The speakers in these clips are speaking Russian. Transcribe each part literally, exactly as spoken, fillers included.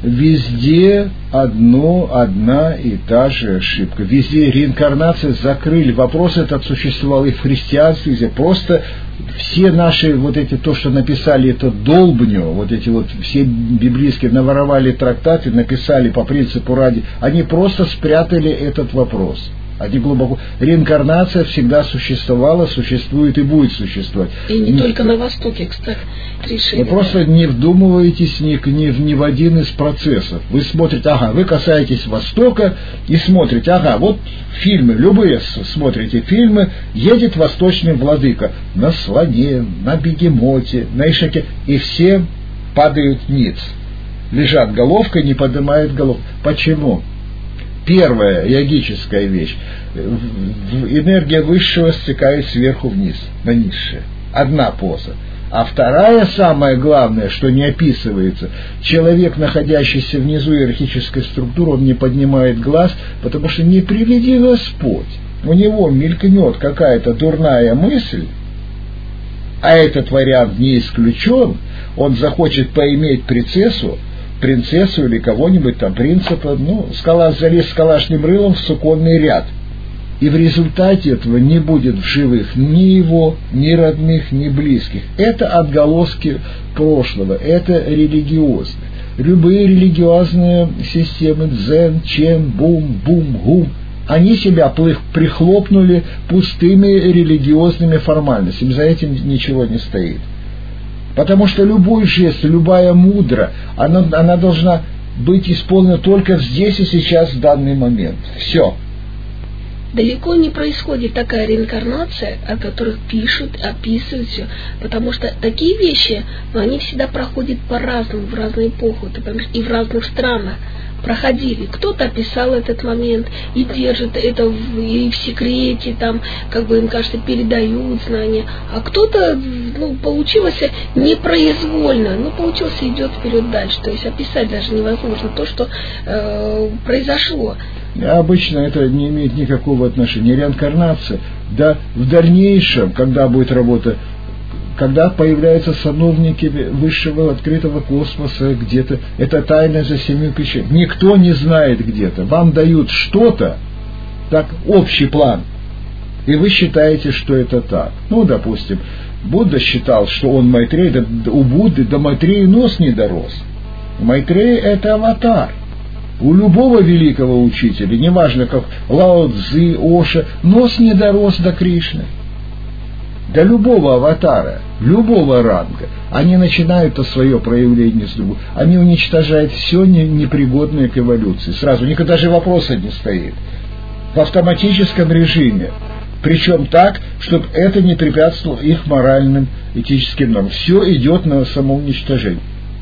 Везде одно, одна и та же ошибка. Везде реинкарнация закрыли. Вопрос этот существовал и в христианстве, где просто все наши вот эти, то, что написали это долбню, вот эти вот все библейские наворовали трактаты, написали по принципу ради, они просто спрятали этот вопрос. Они глубоко... Реинкарнация всегда существовала, существует и будет существовать. И не, не... только на Востоке, кстати, решили. Вы просто не вдумываетесь ни, ни, ни в один из процессов. Вы смотрите, ага, вы касаетесь Востока и смотрите, ага, вот фильмы, любые смотрите фильмы, едет восточный владыка на слоне, на бегемоте, на ишаке, и все падают ниц. Лежат головкой, не поднимают голову. Почему? Первая йогическая вещь. Энергия высшего стекает сверху вниз, на низшее. Одна поза. А вторая, самое главное, что не описывается, человек, находящийся внизу иерархической структуры, он не поднимает глаз, потому что не приведи Господь. У него мелькнет какая-то дурная мысль, а этот вариант не исключен, он захочет поиметь принцессу, принцессу или кого-нибудь там, принципа, ну, скала, залез с калашным рылом в суконный ряд. И в результате этого не будет в живых ни его, ни родных, ни близких. Это отголоски прошлого, это религиозно. Любые религиозные системы, дзен, чен, бум, бум, гум, они себя прихлопнули пустыми религиозными формальностями. За этим ничего не стоит. Потому что любой жест, любая мудра, она, она должна быть исполнена только здесь и сейчас, в данный момент. Все. Далеко не происходит такая реинкарнация, о которых пишут, описывают все, потому что такие вещи, ну, они всегда проходят по-разному, в разные эпохи, ты понимаешь, и в разных странах проходили. Кто-то описал этот момент и держит это в, и в секрете, там, как бы им кажется, передают знания, а кто-то, ну, получилось непроизвольно, ну, получилось идет вперед дальше, то есть описать даже невозможно то, что э, произошло. Обычно это не имеет никакого отношения. Реинкарнация, да, в дальнейшем, когда будет работа, когда появляются сановники высшего открытого космоса где-то, это тайна за семью ключами. Никто не знает где-то. Вам дают что-то, так, общий план, и вы считаете, что это так. Ну, допустим, Будда считал, что он Майтрей, да, у Будды до Майтрея нос не дорос. Майтрея — это аватар. У любого великого учителя, неважно, как Лао Цзи, Оша, нос не дорос до Кришны. До любого аватара, любого ранга, они начинают то свое проявление с другого. Они уничтожают все непригодное к эволюции. Сразу, никогда же вопроса не стоит. В автоматическом режиме. Причем так, чтобы это не препятствовало их моральным, этическим нормам. Все идет на самоуничтожение.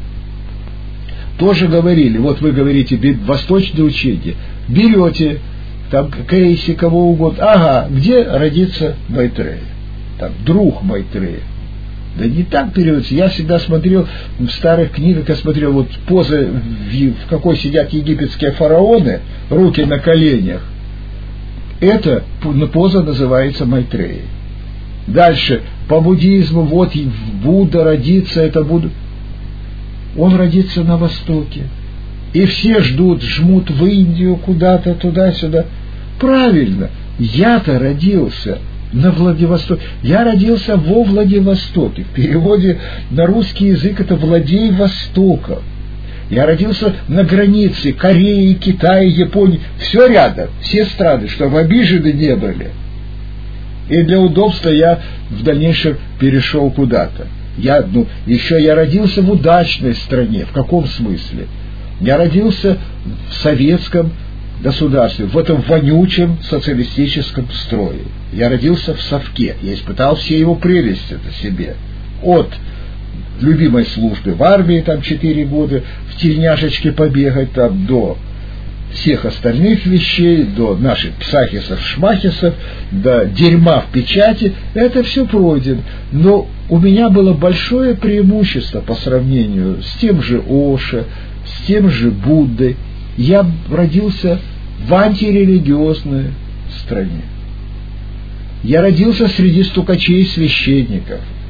Тоже говорили, вот вы говорите, восточное учение, берете, там, Кейси, кого угодно, ага, где родится Майтрея? Там, друг Майтрея. Да не так переводится. Я всегда смотрел в старых книгах, я смотрел вот позы, в какой сидят египетские фараоны, руки на коленях. Эта поза называется Майтреей. Дальше, по буддизму, вот Будда родится, это Будда. Он родится на Востоке. И все ждут, жмут в Индию, куда-то, туда-сюда. Правильно, я-то родился на Владивостоке. Я родился во Владивостоке. В переводе на русский язык это «владей Востоком». Я родился на границе Кореи, Китая, Японии. Все рядом, все страны, чтобы обижены не были. И для удобства я в дальнейшем перешел куда-то. Я, ну, еще я родился в удачной стране. В каком смысле? Я родился в советском государстве, в этом вонючем социалистическом строе. Я родился в совке. Я испытал все его прелести на себе. От любимой службы в армии, там четыре года, в тельняшечке побегать, там, до всех остальных вещей, до наших псахисов, шмахисов, до дерьма в печати, это все пройдено. Но у меня было большое преимущество по сравнению с тем же Оша, с тем же Буддой. Я родился в антирелигиозной стране. Я родился среди стукачей и священников.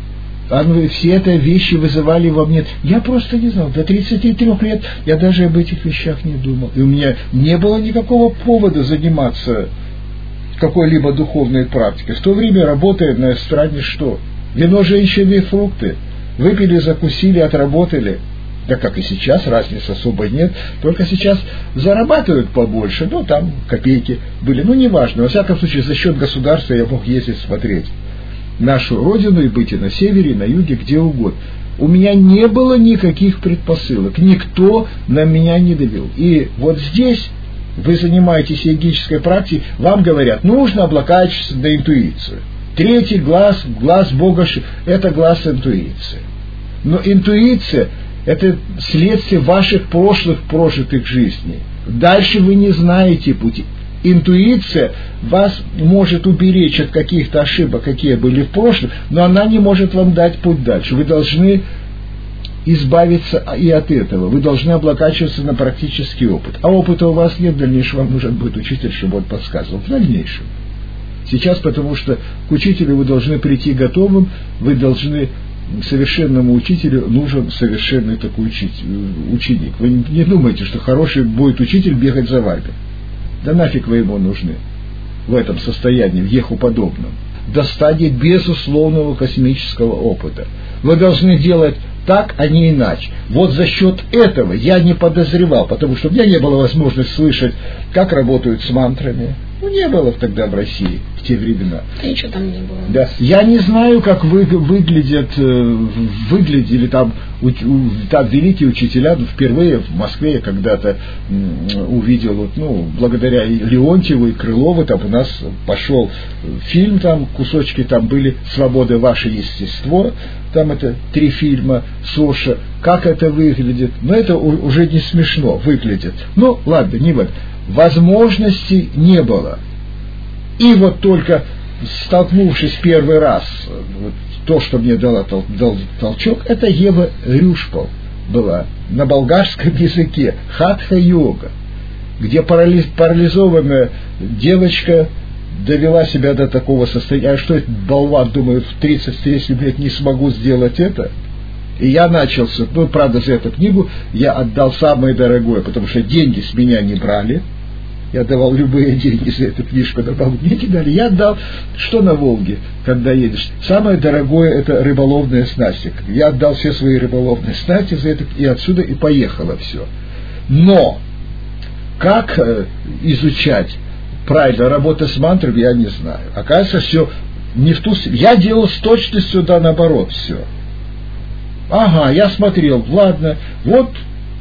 все эти вещи вызывали во мне... Я просто не знал. До тридцати трёх лет я даже об этих вещах не думал. И у меня не было никакого повода заниматься какой-либо духовной практикой. В то время, работая на эстраде, что? Вино, женщины и фрукты. Выпили, закусили, отработали. Да как и сейчас, разницы особо нет. Только сейчас зарабатывают побольше. Ну, там копейки были. Ну, неважно. Во всяком случае, за счет государства я мог ездить смотреть нашу родину и быть и на севере, и на юге, где угодно. У меня не было никаких предпосылок. Никто на меня не давил. И вот здесь вы занимаетесь йогической практикой, вам говорят, нужно облокачиваться на интуицию. Третий глаз, глаз Бога, это глаз интуиции. Но интуиция – это следствие ваших прошлых прожитых жизней. Дальше вы не знаете пути. Интуиция вас может уберечь от каких-то ошибок, какие были в прошлом, но она не может вам дать путь дальше. Вы должны избавиться и от этого. Вы должны облокачиваться на практический опыт. А опыта у вас нет, в дальнейшем вам нужен будет учитель, чтобы он подсказывал. В дальнейшем. Сейчас, потому что к учителю вы должны прийти готовым, вы должны... Совершенному учителю нужен совершенный такой ученик. Вы не думаете, что хороший будет учитель бегать за вами. Да нафиг вы ему нужны в этом состоянии, в еху подобном. До стадии безусловного космического опыта. Вы должны делать так, а не иначе. Вот за счет этого я не подозревал, потому что у меня не было возможности слышать, как работают с мантрами. Ну, не было тогда в России в те времена. Да ничего там не было. Да. Я не знаю, как вы, выглядят, выглядели там, у, там великие учителя. Впервые в Москве я когда-то увидел, вот, ну, благодаря Леонтьеву и Крылову, там у нас пошел фильм, там кусочки там были «Свобода, ваше естество». Там это три фильма Соша. Как это выглядит? Но это уже не смешно выглядит. Ну, ладно, не в этом. Возможностей не было. И вот только столкнувшись первый раз, вот, то, что мне дало тол- дал толчок, это Ева Рюшпал была на болгарском языке, хатха-йога, где парализ- парализованная девочка довела себя до такого состояния, а что этот болван, думаю, в тридцать-тридцать лет не смогу сделать это. И я начался, ну, правда, за эту книгу я отдал самое дорогое, потому что деньги с меня не брали. Я давал любые деньги за эту книжку, давал, мне не дали. Я отдал, что на Волге, когда едешь. Самое дорогое – это рыболовная снасти. Я отдал все свои рыболовные снасти за это, и отсюда и поехало все. Но как э, изучать правильно работу с мантрами, я не знаю. Оказывается, все не в ту... Я делал с точностью, да, наоборот, все. Ага, я смотрел, ладно, вот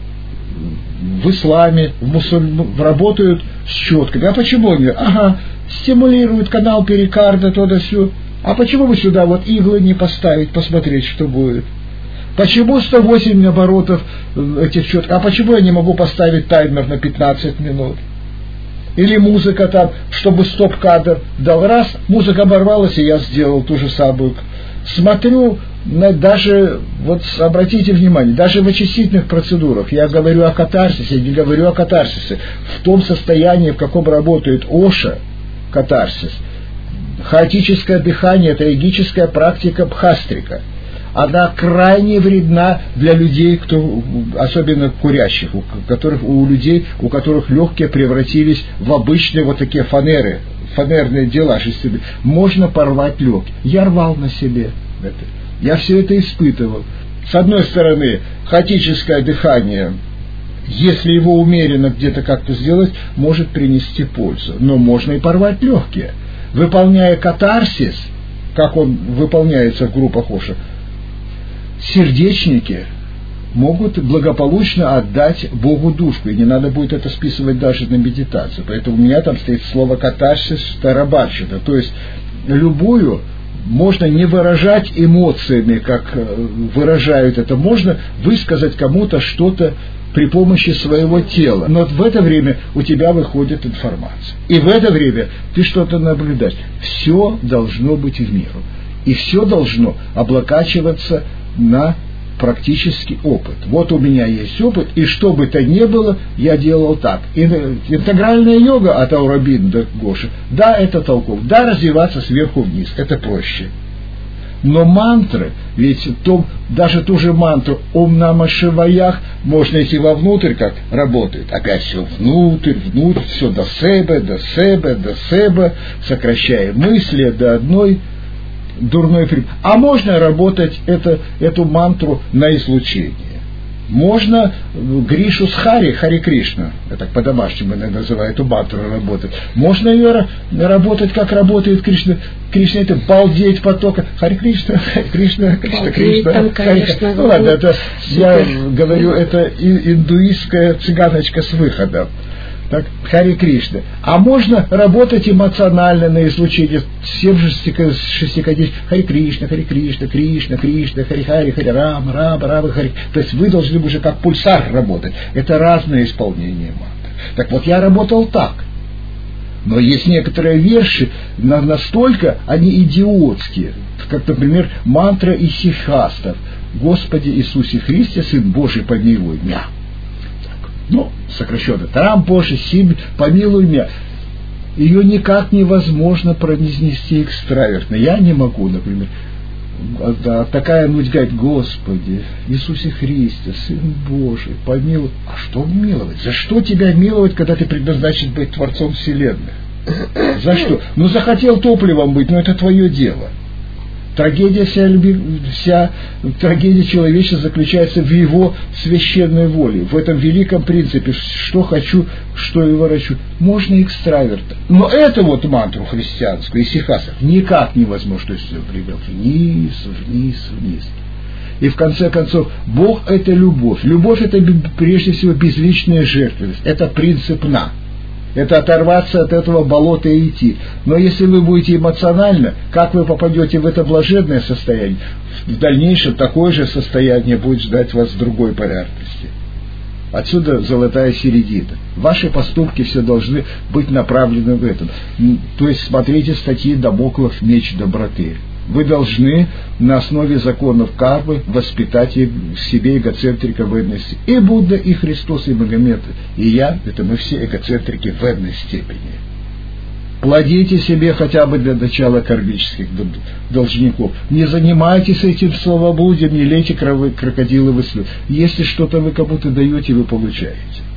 в исламе, в мусульм... работают с щетками. А почему они? Ага, стимулируют канал перикарда, то да сё. А почему бы сюда вот иглы не поставить, посмотреть, что будет? Почему сто восемь оборотов этих щеток? А почему я не могу поставить таймер на пятнадцать минут? Или музыка там, чтобы стоп-кадр дал. Раз, музыка оборвалась, и я сделал ту же самую. Смотрю, на, даже, вот обратите внимание, даже в очистительных процедурах, я говорю о катарсисе, я не говорю о катарсисе, в том состоянии, в каком работает Оша, катарсис, хаотическое дыхание, это йогическая практика бхастрика. Она крайне вредна для людей, кто, особенно курящих, у которых, у людей, у которых легкие превратились в обычные вот такие фанеры, фанерные дела. Можно порвать легкие. Я рвал на себе это. Я все это испытывал. С одной стороны, хаотическое дыхание, если его умеренно где-то как-то сделать, может принести пользу. Но можно и порвать легкие. Выполняя катарсис, как он выполняется в группах Оша, сердечники могут благополучно отдать Богу душку, и не надо будет это списывать даже на медитацию. Поэтому у меня там стоит слово катарсис тарабарщина, то есть любую можно не выражать эмоциями, как выражают это, можно высказать кому-то что-то при помощи своего тела. Но в это время у тебя выходит информация. И в это время ты что-то наблюдаешь. Все должно быть в меру. И все должно облокачиваться на практический опыт. Вот у меня есть опыт, и что бы то ни было, я делал так. И интегральная йога от Аурабинда Гоши, да, это толково. Да, развиваться сверху вниз, это проще. Но мантры, ведь то, даже ту же мантру «Ом Нама Шиваях» можно идти вовнутрь, как работает. Опять все внутрь, внутрь, все до себе, до себе, до себе, сокращая мысли до одной дурной припадки. А можно работать это, эту мантру на излучение. Можно Гришу с Хари, Хари Кришна, это по-домашнему называют эту мантру работать. Можно ее работать, как работает Кришна. Кришна это балдеть потока. Хари Кришна, Хари Кришна, Кришна, Кришна. Там, конечно, ну ладно, это, супер. я говорю, это индуистская цыганочка с выходом. Так, Хари Кришна. А можно работать эмоционально на излучение всем же шестикадесяти Хари Кришна, Хари Кришна, Кришна, Кришна, Хари Хари, Хари Рама, Рама, Рама, Хари. То есть вы должны уже как пульсар работать. Это разное исполнение мантры. Так вот, я работал так. Но есть некоторые верши, настолько они идиотские, как, например, мантра исихастов. Господи Иисусе Христе, Сын Божий, помилуй меня. Ну, сокращенно, Тарам Божий, Сим, помилуй меня. Ее никак невозможно произнести экстравертно. Я не могу, например. Да, такая нудь говорит: Господи, Иисусе Христе, Сын Божий, помилуй. А что миловать? За что тебя миловать, когда ты предназначен быть Творцом Вселенной? За что? Ну, захотел топливом быть, но это твое дело. Трагедия вся, вся трагедия человечества заключается в его священной воле, в этом великом принципе, что хочу, что и ворочу. Можно экстраверта. Но эту вот мантру христианскую, исихасов, никак невозможно, то есть прибыл вниз, вниз, вниз. И в конце концов, Бог – это любовь. Любовь – это прежде всего безличная жертвенность. Это принцип «на». Это оторваться от этого болота и идти. Но если вы будете эмоционально, как вы попадете в это блаженное состояние, в дальнейшем такое же состояние будет ждать вас в другой полярности. Отсюда золотая середина. Ваши поступки все должны быть направлены в этом. То есть смотрите статьи Дамоклов «Меч доброты». Вы должны на основе законов кармы воспитать в себе эгоцентрика в эдной степени. И Будда, и Христос, и Магомед, и я, это мы все эгоцентрики в эдной степени. Плодите себе хотя бы для начала кармических должников. Не занимайтесь этим словоблудием, не лейте крокодиловы слезы. Если что-то вы кому-то даете, вы получаете.